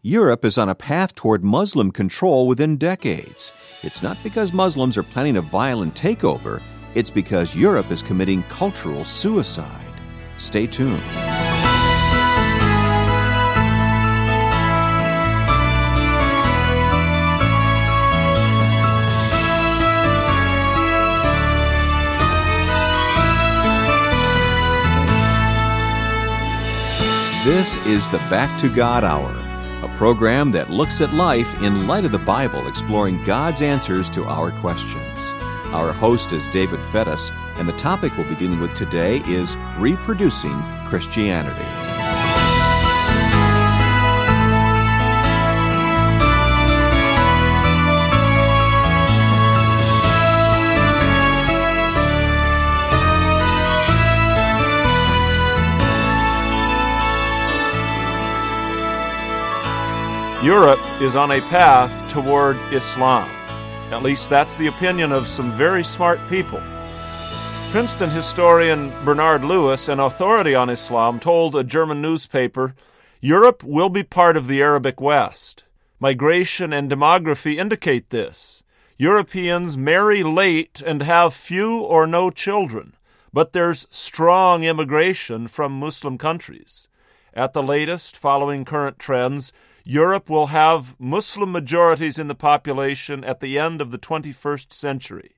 Europe is on a path toward Muslim control within decades. It's not because Muslims are planning a violent takeover, it's because Europe is committing cultural suicide. Stay tuned. This is the Back to God Hour, a program that looks at life in light of the Bible, exploring God's answers to our questions. Our host is David Fettis, and the topic we'll be dealing with today is reproducing Christianity. Europe is on a path toward Islam. At least that's the opinion of some very smart people. Princeton historian Bernard Lewis, an authority on Islam, told a German newspaper, "Europe will be part of the Arabic West. Migration and demography indicate this. Europeans marry late and have few or no children, but there's strong immigration from Muslim countries. At the latest, following current trends, Europe will have Muslim majorities in the population at the end of the 21st century."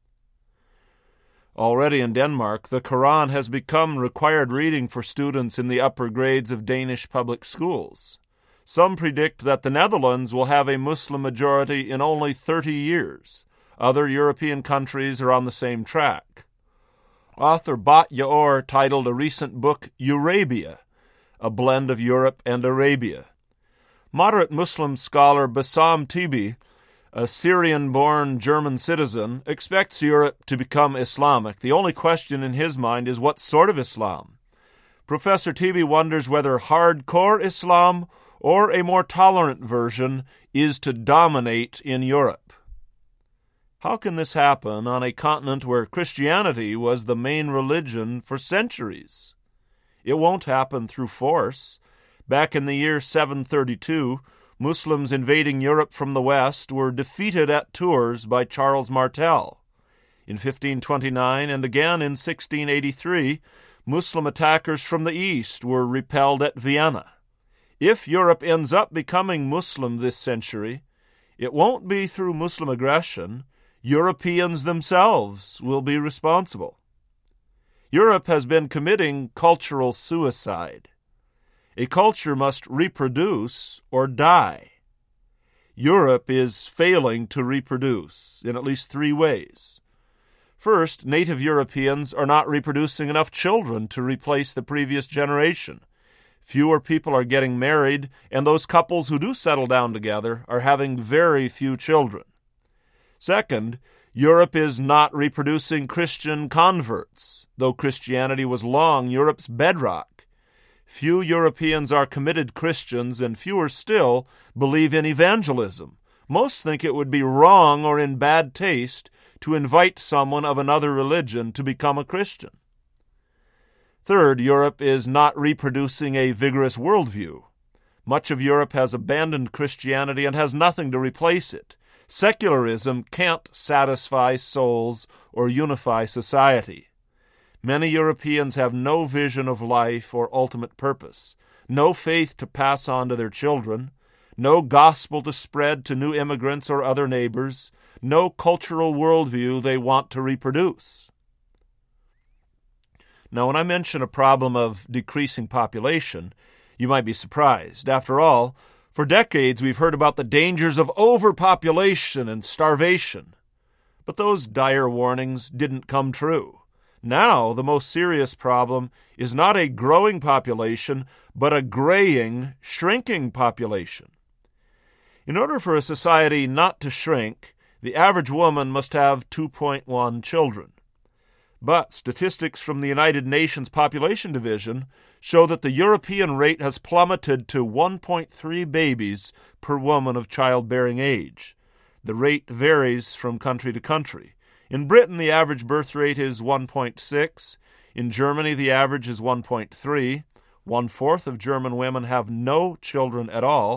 Already in Denmark, the Quran has become required reading for students in the upper grades of Danish public schools. Some predict that the Netherlands will have a Muslim majority in only 30 years. Other European countries are on the same track. Author Bat Yaor titled a recent book Eurabia, a blend of Europe and Arabia. Moderate Muslim scholar Bassam Tibi, a Syrian-born German citizen, expects Europe to become Islamic. The only question in his mind is what sort of Islam. Professor Tibi wonders whether hardcore Islam or a more tolerant version is to dominate in Europe. How can this happen on a continent where Christianity was the main religion for centuries? It won't happen through force. Back in the year 732, Muslims invading Europe from the west were defeated at Tours by Charles Martel. In 1529 and again in 1683, Muslim attackers from the east were repelled at Vienna. If Europe ends up becoming Muslim this century, it won't be through Muslim aggression. Europeans themselves will be responsible. Europe has been committing cultural suicide. A culture must reproduce or die. Europe is failing to reproduce in at least 3 ways. First, native Europeans are not reproducing enough children to replace the previous generation. Fewer people are getting married, and those couples who do settle down together are having very few children. Second, Europe is not reproducing Christian converts, though Christianity was long Europe's bedrock. Few Europeans are committed Christians, and fewer still believe in evangelism. Most think it would be wrong or in bad taste to invite someone of another religion to become a Christian. Third, Europe is not reproducing a vigorous worldview. Much of Europe has abandoned Christianity and has nothing to replace it. Secularism can't satisfy souls or unify society. Many Europeans have no vision of life or ultimate purpose, no faith to pass on to their children, no gospel to spread to new immigrants or other neighbors, no cultural worldview they want to reproduce. Now, when I mention a problem of decreasing population, you might be surprised. After all, for decades we've heard about the dangers of overpopulation and starvation. But those dire warnings didn't come true. Now, the most serious problem is not a growing population, but a graying, shrinking population. In order for a society not to shrink, the average woman must have 2.1 children. But statistics from the United Nations Population Division show that the European rate has plummeted to 1.3 babies per woman of childbearing age. The rate varies from country to country. In Britain, the average birth rate is 1.6. In Germany, the average is 1.3. 1/4 of German women have no children at all.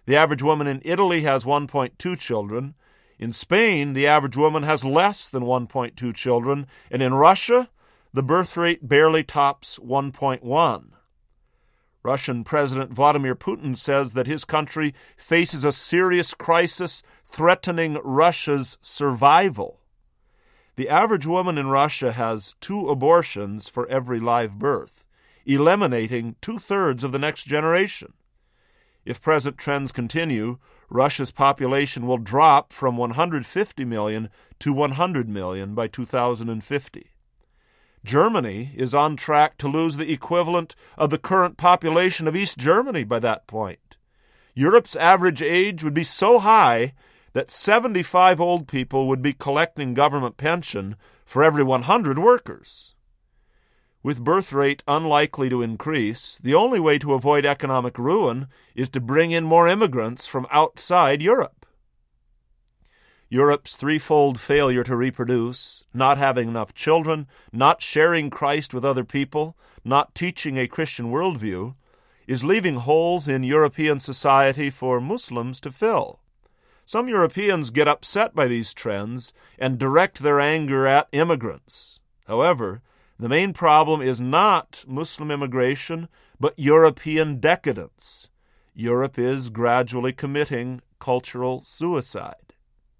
The average woman in Italy has 1.2 children. In Spain, the average woman has less than 1.2 children. And in Russia, the birth rate barely tops 1.1. Russian President Vladimir Putin says that his country faces a serious crisis threatening Russia's survival. The average woman in Russia has 2 abortions for every live birth, eliminating 2/3 of the next generation. If present trends continue, Russia's population will drop from 150 million to 100 million by 2050. Germany is on track to lose the equivalent of the current population of East Germany by that point. Europe's average age would be so high that 75 old people would be collecting government pension for every 100 workers. With birth rate unlikely to increase, the only way to avoid economic ruin is to bring in more immigrants from outside Europe. Europe's threefold failure to reproduce, not having enough children, not sharing Christ with other people, not teaching a Christian worldview, is leaving holes in European society for Muslims to fill. Some Europeans get upset by these trends and direct their anger at immigrants. However, the main problem is not Muslim immigration, but European decadence. Europe is gradually committing cultural suicide.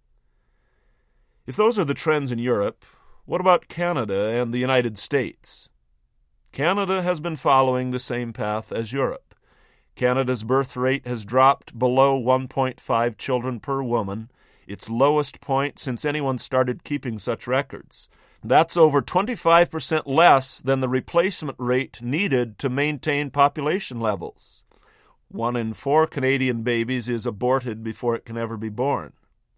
If those are the trends in Europe, what about Canada and the United States? Canada has been following the same path as Europe. Canada's birth rate has dropped below 1.5 children per woman, its lowest point since anyone started keeping such records. That's over 25% less than the replacement rate needed to maintain population levels. 1 in 4 Canadian babies is aborted before it can ever be born.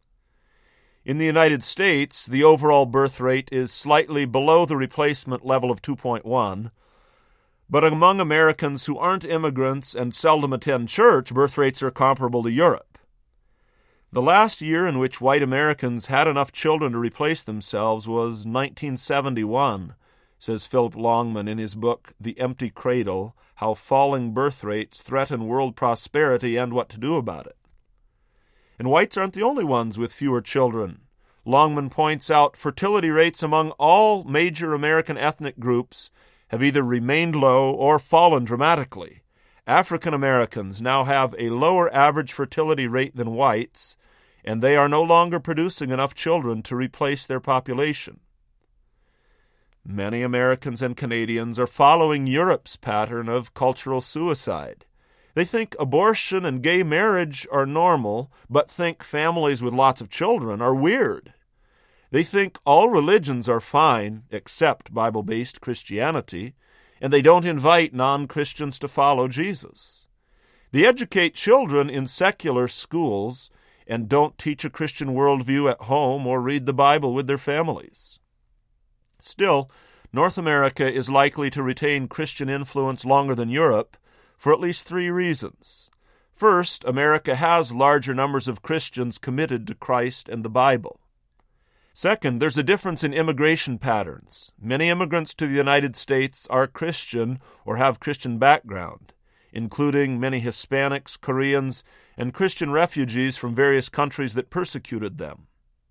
In the United States, the overall birth rate is slightly below the replacement level of 2.1, but among Americans who aren't immigrants and seldom attend church, birth rates are comparable to Europe. The last year in which white Americans had enough children to replace themselves was 1971, says Philip Longman in his book The Empty Cradle, How Falling Birth Rates Threaten World Prosperity and What to Do About It. And whites aren't the only ones with fewer children. Longman points out fertility rates among all major American ethnic groups have either remained low or fallen dramatically. African Americans now have a lower average fertility rate than whites, and they are no longer producing enough children to replace their population. Many Americans and Canadians are following Europe's pattern of cultural suicide. They think abortion and gay marriage are normal, but think families with lots of children are weird. They think all religions are fine, except Bible-based Christianity, and they don't invite non-Christians to follow Jesus. They educate children in secular schools and don't teach a Christian worldview at home or read the Bible with their families. Still, North America is likely to retain Christian influence longer than Europe for at least 3 reasons. First, America has larger numbers of Christians committed to Christ and the Bible. Second, there's a difference in immigration patterns. Many immigrants to the United States are Christian or have Christian background, including many Hispanics, Koreans, and Christian refugees from various countries that persecuted them.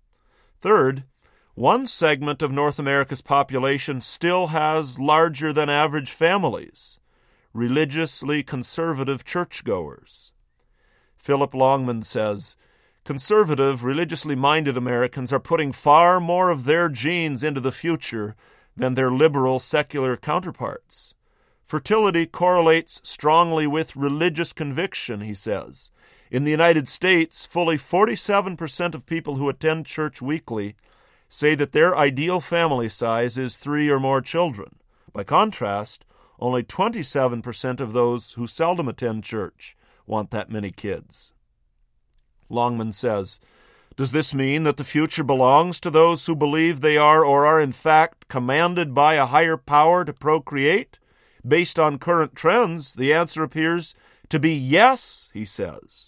Third, one segment of North America's population still has larger than average families, religiously conservative churchgoers. Philip Longman says, conservative, religiously minded Americans are putting far more of their genes into the future than their liberal, secular counterparts. Fertility correlates strongly with religious conviction, he says. In the United States, fully 47% of people who attend church weekly say that their ideal family size is 3 or more children. By contrast, only 27% of those who seldom attend church want that many kids. Longman says, does this mean that the future belongs to those who believe they are or are in fact commanded by a higher power to procreate? Based on current trends, the answer appears to be yes, he says.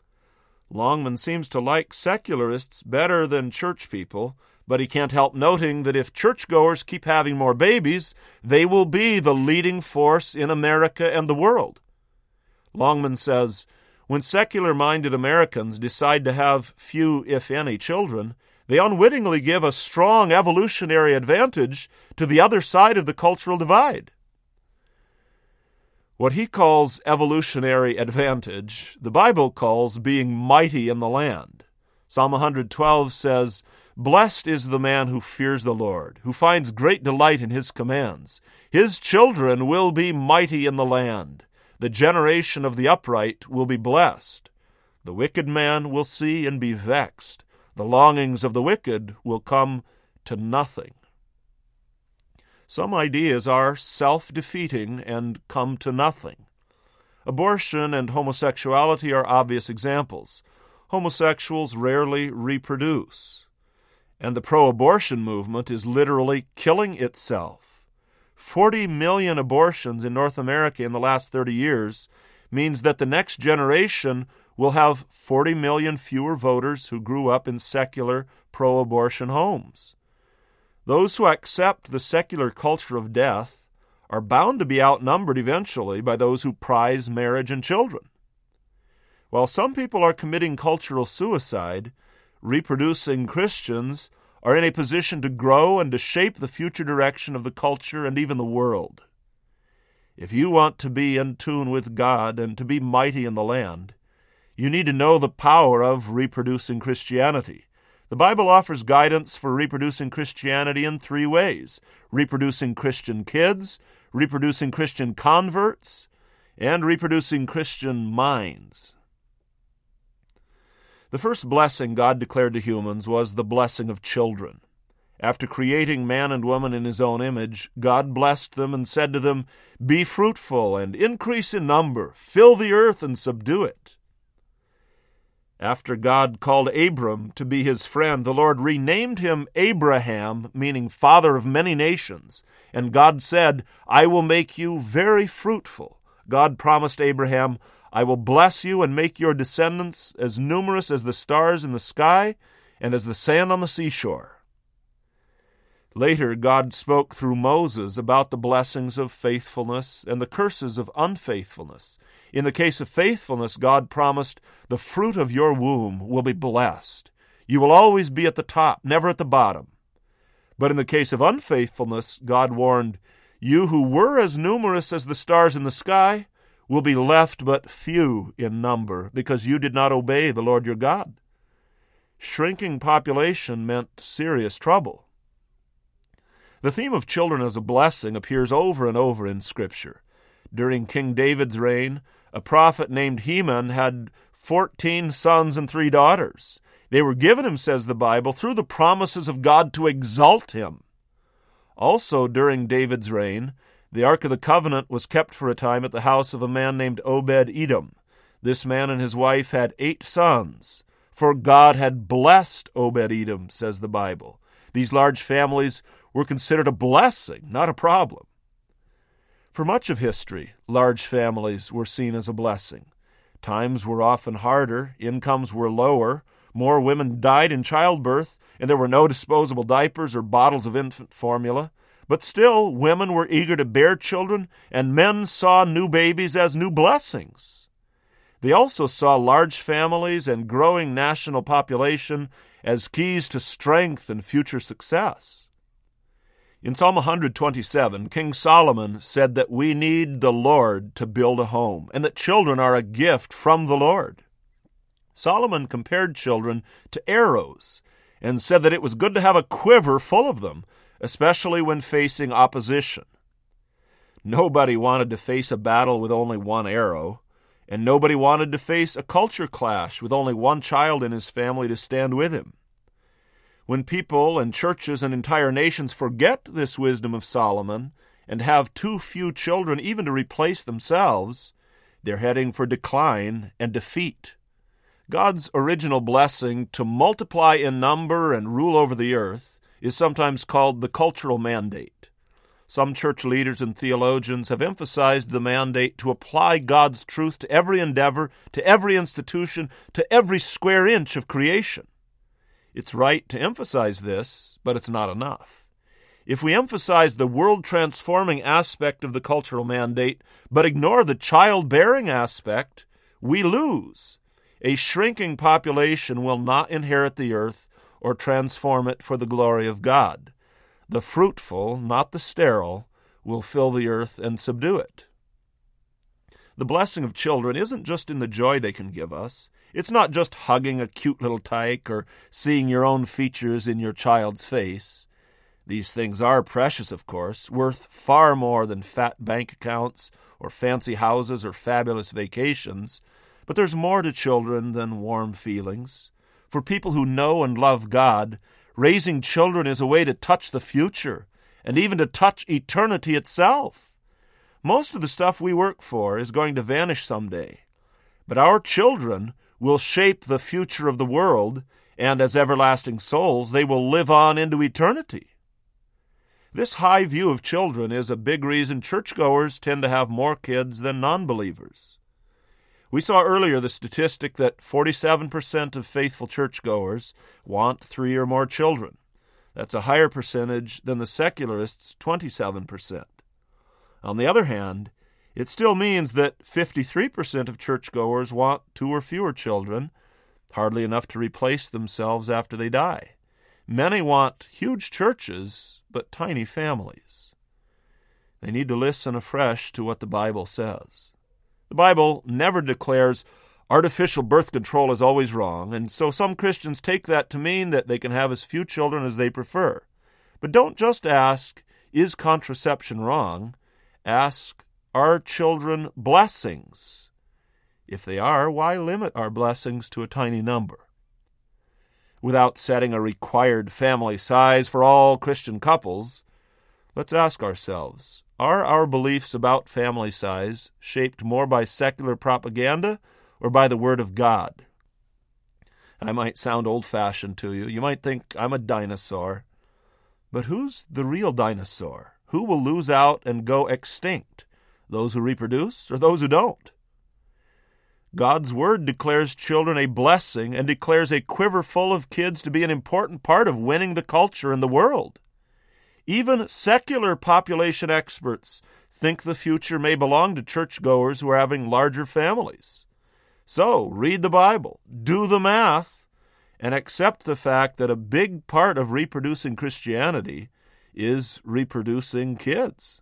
Longman seems to like secularists better than church people, but he can't help noting that if churchgoers keep having more babies, they will be the leading force in America and the world. Longman says, When secular-minded Americans decide to have few, if any, children, they unwittingly give a strong evolutionary advantage to the other side of the cultural divide. What he calls evolutionary advantage, the Bible calls being mighty in the land. Psalm 112 says, "Blessed is the man who fears the Lord, who finds great delight in his commands. His children will be mighty in the land. The generation of the upright will be blessed. The wicked man will see and be vexed. The longings of the wicked will come to nothing." Some ideas are self-defeating and come to nothing. Abortion and homosexuality are obvious examples. Homosexuals rarely reproduce, and the pro-abortion movement is literally killing itself. 40 million abortions in North America in the last 30 years means that the next generation will have 40 million fewer voters who grew up in secular pro-abortion homes. Those who accept the secular culture of death are bound to be outnumbered eventually by those who prize marriage and children. While some people are committing cultural suicide, reproducing Christians are in a position to grow and to shape the future direction of the culture and even the world. If you want to be in tune with God and to be mighty in the land, you need to know the power of reproducing Christianity. The Bible offers guidance for reproducing Christianity in 3 ways: reproducing Christian kids, reproducing Christian converts, and reproducing Christian minds. The first blessing God declared to humans was the blessing of children. After creating man and woman in his own image, God blessed them and said to them, "Be fruitful and increase in number, fill the earth and subdue it." After God called Abram to be his friend, the Lord renamed him Abraham, meaning father of many nations. And God said, "I will make you very fruitful." God promised Abraham, "I will bless you and make your descendants as numerous as the stars in the sky and as the sand on the seashore." Later, God spoke through Moses about the blessings of faithfulness and the curses of unfaithfulness. In the case of faithfulness, God promised, "The fruit of your womb will be blessed. You will always be at the top, never at the bottom." But in the case of unfaithfulness, God warned, "You who were as numerous as the stars in the sky will be left but few in number, because you did not obey the Lord your God." Shrinking population meant serious trouble. The theme of children as a blessing appears over and over in Scripture. During King David's reign, a prophet named Heman had 14 sons and 3 daughters. They were given him, says the Bible, through the promises of God to exalt him. Also, during David's reign, the Ark of the Covenant was kept for a time at the house of a man named Obed-Edom. This man and his wife had 8 sons, for God had blessed Obed-Edom, says the Bible. These large families were considered a blessing, not a problem. For much of history, large families were seen as a blessing. Times were often harder, incomes were lower, more women died in childbirth, and there were no disposable diapers or bottles of infant formula. But still, women were eager to bear children, and men saw new babies as new blessings. They also saw large families and growing national population as keys to strength and future success. In Psalm 127, King Solomon said that we need the Lord to build a home, and that children are a gift from the Lord. Solomon compared children to arrows, and said that it was good to have a quiver full of them, especially when facing opposition. Nobody wanted to face a battle with only one arrow, and nobody wanted to face a culture clash with only one child in his family to stand with him. When people and churches and entire nations forget this wisdom of Solomon and have too few children even to replace themselves, they're heading for decline and defeat. God's original blessing to multiply in number and rule over the earth is sometimes called the cultural mandate. Some church leaders and theologians have emphasized the mandate to apply God's truth to every endeavor, to every institution, to every square inch of creation. It's right to emphasize this, but it's not enough. If we emphasize the world-transforming aspect of the cultural mandate, but ignore the childbearing aspect, we lose. A shrinking population will not inherit the earth or transform it for the glory of God. The fruitful, not the sterile, will fill the earth and subdue it. The blessing of children isn't just in the joy they can give us. It's not just hugging a cute little tyke or seeing your own features in your child's face. These things are precious, of course, worth far more than fat bank accounts or fancy houses or fabulous vacations. But there's more to children than warm feelings. For people who know and love God, raising children is a way to touch the future and even to touch eternity itself. Most of the stuff we work for is going to vanish someday, but our children will shape the future of the world, and as everlasting souls, they will live on into eternity. This high view of children is a big reason churchgoers tend to have more kids than non-believers. We saw earlier the statistic that 47% of faithful churchgoers want 3 or more children. That's a higher percentage than the secularists' 27%. On the other hand, it still means that 53% of churchgoers want 2 or fewer children, hardly enough to replace themselves after they die. Many want huge churches, but tiny families. They need to listen afresh to what the Bible says. The Bible never declares artificial birth control is always wrong, and so some Christians take that to mean that they can have as few children as they prefer. But don't just ask, is contraception wrong? Ask, are children blessings? If they are, why limit our blessings to a tiny number? Without setting a required family size for all Christian couples, let's ask ourselves, are our beliefs about family size shaped more by secular propaganda or by the Word of God? I might sound old-fashioned to you. You might think I'm a dinosaur. But who's the real dinosaur? Who will lose out and go extinct? Those who reproduce or those who don't? God's Word declares children a blessing and declares a quiver full of kids to be an important part of winning the culture in the world. Even secular population experts think the future may belong to churchgoers who are having larger families. So, read the Bible, do the math, and accept the fact that a big part of reproducing Christianity is reproducing kids.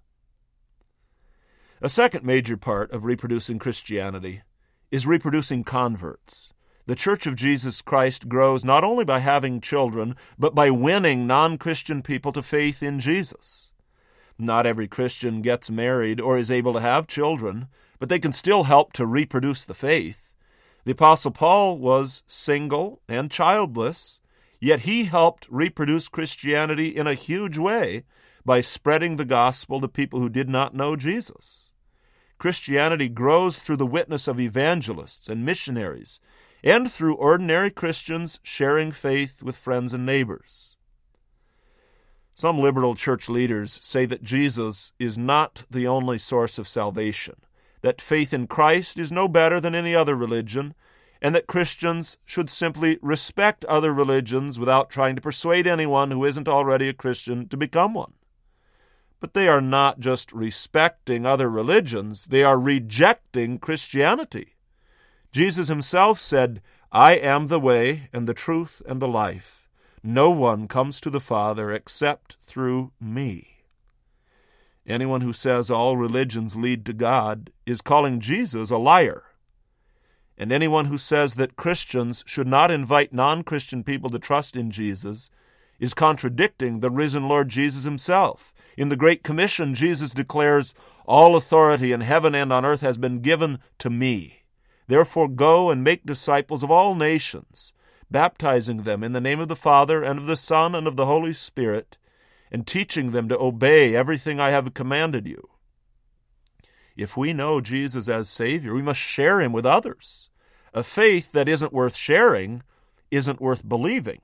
A second major part of reproducing Christianity is reproducing converts. The Church of Jesus Christ grows not only by having children, but by winning non-Christian people to faith in Jesus. Not every Christian gets married or is able to have children, but they can still help to reproduce the faith. The Apostle Paul was single and childless, yet he helped reproduce Christianity in a huge way by spreading the gospel to people who did not know Jesus. Christianity grows through the witness of evangelists and missionaries, and through ordinary Christians sharing faith with friends and neighbors. Some liberal church leaders say that Jesus is not the only source of salvation, that faith in Christ is no better than any other religion, and that Christians should simply respect other religions without trying to persuade anyone who isn't already a Christian to become one. But they are not just respecting other religions, they are rejecting Christianity. Jesus himself said, "I am the way and the truth and the life. No one comes to the Father except through me." Anyone who says all religions lead to God is calling Jesus a liar. And anyone who says that Christians should not invite non-Christian people to trust in Jesus is contradicting the risen Lord Jesus himself. In the Great Commission, Jesus declares, "All authority in heaven and on earth has been given to me. Therefore go and make disciples of all nations, baptizing them in the name of the Father and of the Son and of the Holy Spirit, and teaching them to obey everything I have commanded you." If we know Jesus as Savior, we must share him with others. A faith that isn't worth sharing isn't worth believing.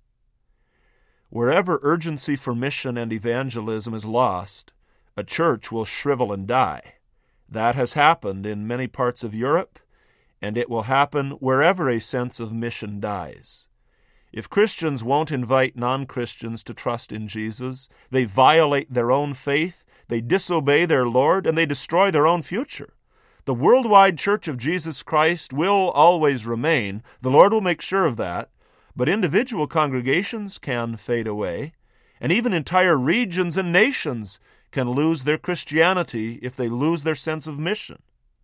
Wherever urgency for mission and evangelism is lost, a church will shrivel and die. That has happened in many parts of Europe, and it will happen wherever a sense of mission dies. If Christians won't invite non-Christians to trust in Jesus, they violate their own faith, they disobey their Lord, and they destroy their own future. The worldwide Church of Jesus Christ will always remain. The Lord will make sure of that. But individual congregations can fade away, and even entire regions and nations can lose their Christianity if they lose their sense of mission.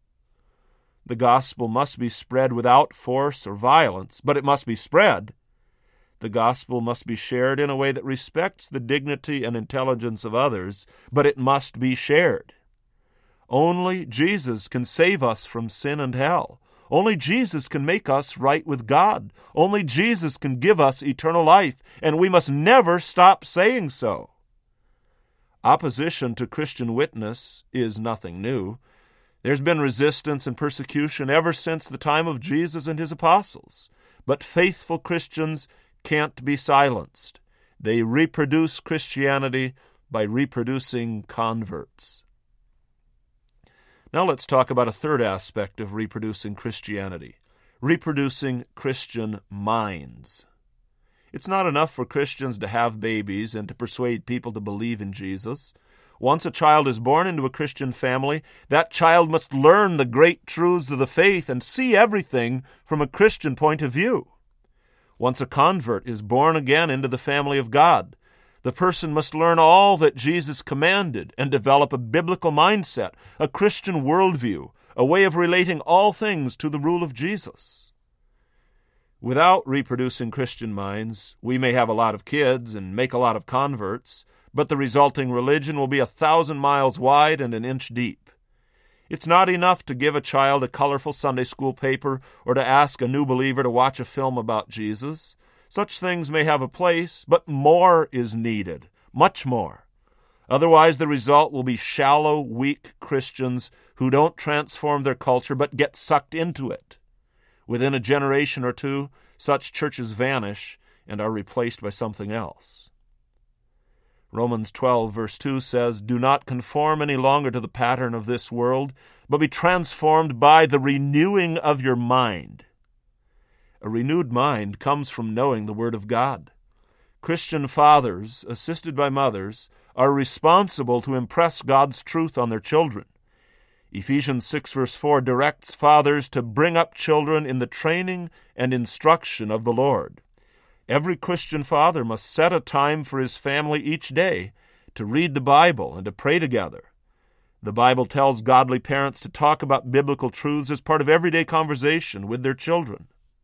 The gospel must be spread without force or violence, but it must be spread. The gospel must be shared in a way that respects the dignity and intelligence of others, but it must be shared. Only Jesus can save us from sin and hell. Only Jesus can make us right with God. Only Jesus can give us eternal life, and we must never stop saying so. Opposition to Christian witness is nothing new. There's been resistance and persecution ever since the time of Jesus and his apostles. But faithful Christians can't be silenced. They reproduce Christianity by reproducing converts. Now let's talk about a third aspect of reproducing Christianity, reproducing Christian minds. It's not enough for Christians to have babies and to persuade people to believe in Jesus. Once a child is born into a Christian family, that child must learn the great truths of the faith and see everything from a Christian point of view. Once a convert is born again into the family of God, the person must learn all that Jesus commanded and develop a biblical mindset, a Christian worldview, a way of relating all things to the rule of Jesus. Without reproducing Christian minds, we may have a lot of kids and make a lot of converts, but the resulting religion will be 1,000 miles wide and an inch deep. It's not enough to give a child a colorful Sunday school paper or to ask a new believer to watch a film about Jesus. Such things may have a place, but more is needed, much more. Otherwise, the result will be shallow, weak Christians who don't transform their culture but get sucked into it. Within a generation or two, such churches vanish and are replaced by something else. Romans 12, verse 2 says, "Do not conform any longer to the pattern of this world, but be transformed by the renewing of your mind." A renewed mind comes from knowing the Word of God. Christian fathers, assisted by mothers, are responsible to impress God's truth on their children. Ephesians 6, verse 4 directs fathers to bring up children in the training and instruction of the Lord. Every Christian father must set a time for his family each day to read the Bible and to pray together. The Bible tells godly parents to talk about biblical truths as part of everyday conversation with their children.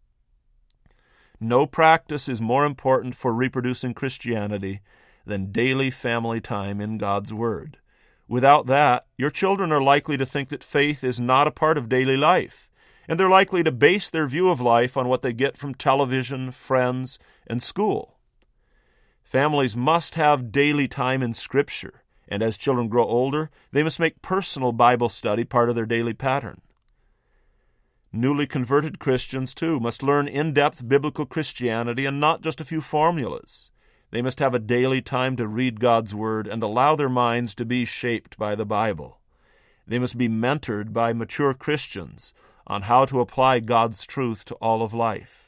No practice is more important for reproducing Christianity than daily family time in God's Word. Without that, your children are likely to think that faith is not a part of daily life, and they're likely to base their view of life on what they get from television, friends, and school. Families must have daily time in Scripture, and as children grow older, they must make personal Bible study part of their daily pattern. Newly converted Christians, too, must learn in-depth biblical Christianity and not just a few formulas. They must have a daily time to read God's Word and allow their minds to be shaped by the Bible. They must be mentored by mature Christians on how to apply God's truth to all of life.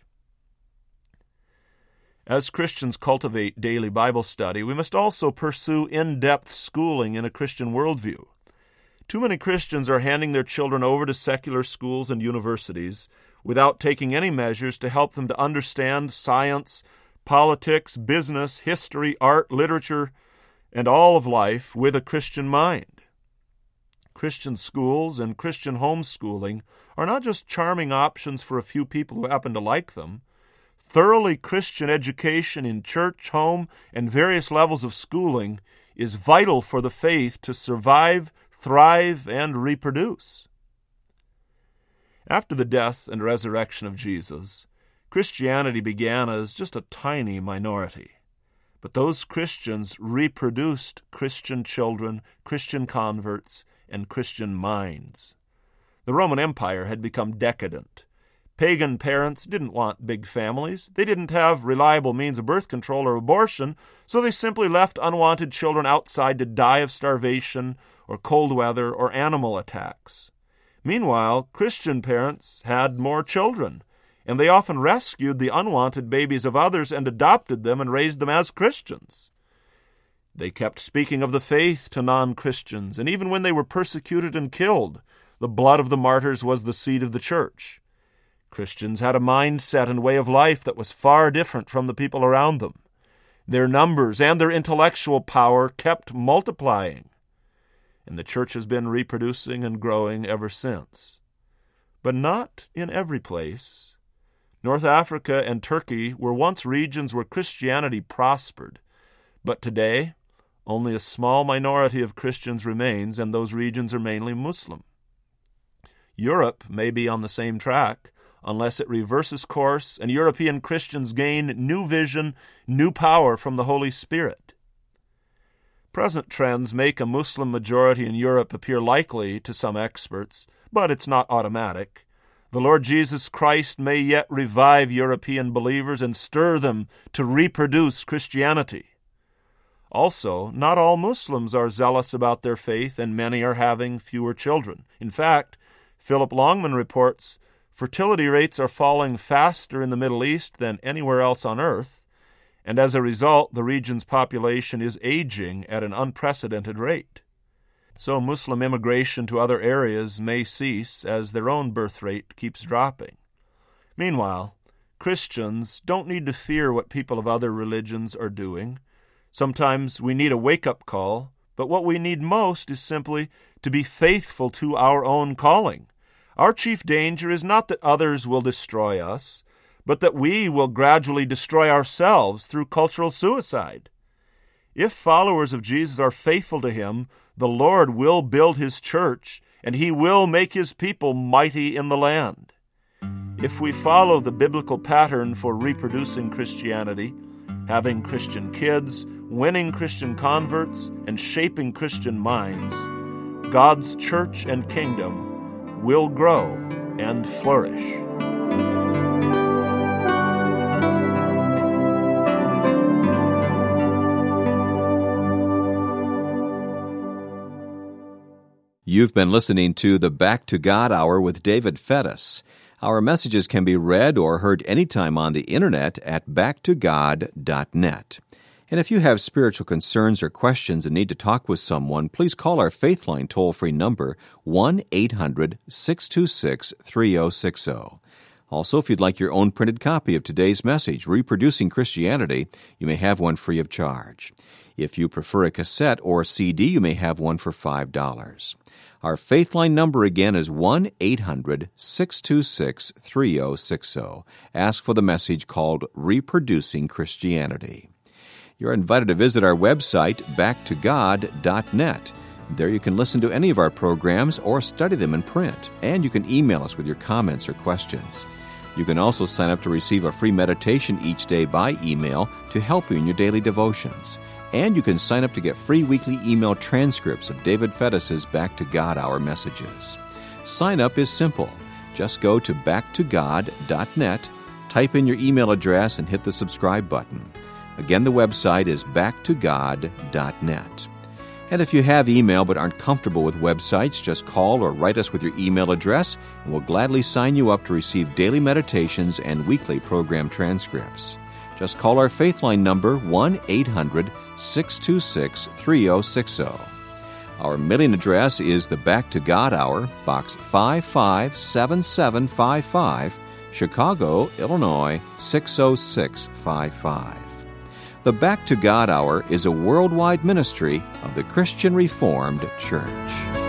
As Christians cultivate daily Bible study, we must also pursue in-depth schooling in a Christian worldview. Too many Christians are handing their children over to secular schools and universities without taking any measures to help them to understand science, politics, business, history, art, literature, and all of life with a Christian mind. Christian schools and Christian homeschooling are not just charming options for a few people who happen to like them. Thoroughly Christian education in church, home, and various levels of schooling is vital for the faith to survive, thrive, and reproduce. After the death and resurrection of Jesus, Christianity began as just a tiny minority. But those Christians reproduced Christian children, Christian converts, and Christian minds. The Roman Empire had become decadent. Pagan parents didn't want big families. They didn't have reliable means of birth control or abortion, so they simply left unwanted children outside to die of starvation or cold weather or animal attacks. Meanwhile, Christian parents had more children, and they often rescued the unwanted babies of others and adopted them and raised them as Christians. They kept speaking of the faith to non-Christians, and even when they were persecuted and killed, the blood of the martyrs was the seed of the church. Christians had a mindset and way of life that was far different from the people around them. Their numbers and their intellectual power kept multiplying, and the church has been reproducing and growing ever since. But not in every place. North Africa and Turkey were once regions where Christianity prospered, but today only a small minority of Christians remains, and those regions are mainly Muslim. Europe may be on the same track, unless it reverses course and European Christians gain new vision, new power from the Holy Spirit. Present trends make a Muslim majority in Europe appear likely to some experts, but it's not automatic. The Lord Jesus Christ may yet revive European believers and stir them to reproduce Christianity. Also, not all Muslims are zealous about their faith, and many are having fewer children. In fact, Philip Longman reports fertility rates are falling faster in the Middle East than anywhere else on earth, and as a result, the region's population is aging at an unprecedented rate. So Muslim immigration to other areas may cease as their own birth rate keeps dropping. Meanwhile, Christians don't need to fear what people of other religions are doing. Sometimes we need a wake-up call, but what we need most is simply to be faithful to our own calling. Our chief danger is not that others will destroy us, but that we will gradually destroy ourselves through cultural suicide. If followers of Jesus are faithful to Him, the Lord will build His church, and He will make His people mighty in the land. If we follow the biblical pattern for reproducing Christianity, having Christian kids, winning Christian converts, and shaping Christian minds, God's church and kingdom will grow and flourish. You've been listening to the Back to God Hour with David Fettis. Our messages can be read or heard anytime on the internet at backtogod.net. And if you have spiritual concerns or questions and need to talk with someone, please call our Faithline toll-free number, 1-800-626-3060. Also, if you'd like your own printed copy of today's message, Reproducing Christianity, you may have one free of charge. If you prefer a cassette or CD, you may have one for $5. Our Faithline number again is 1-800-626-3060. Ask for the message called Reproducing Christianity. You're invited to visit our website, backtogod.net. There you can listen to any of our programs or study them in print, and you can email us with your comments or questions. You can also sign up to receive a free meditation each day by email to help you in your daily devotions. And you can sign up to get free weekly email transcripts of David Fettis' Back to God Hour messages. Sign up is simple. Just go to backtogod.net, type in your email address, and hit the subscribe button. Again, the website is backtogod.net. And if you have email but aren't comfortable with websites, just call or write us with your email address, and we'll gladly sign you up to receive daily meditations and weekly program transcripts. Just call our Faithline number, 1-800-626-3060. Our mailing address is the Back to God Hour, Box 557755, Chicago, Illinois, 60655. The Back to God Hour is a worldwide ministry of the Christian Reformed Church.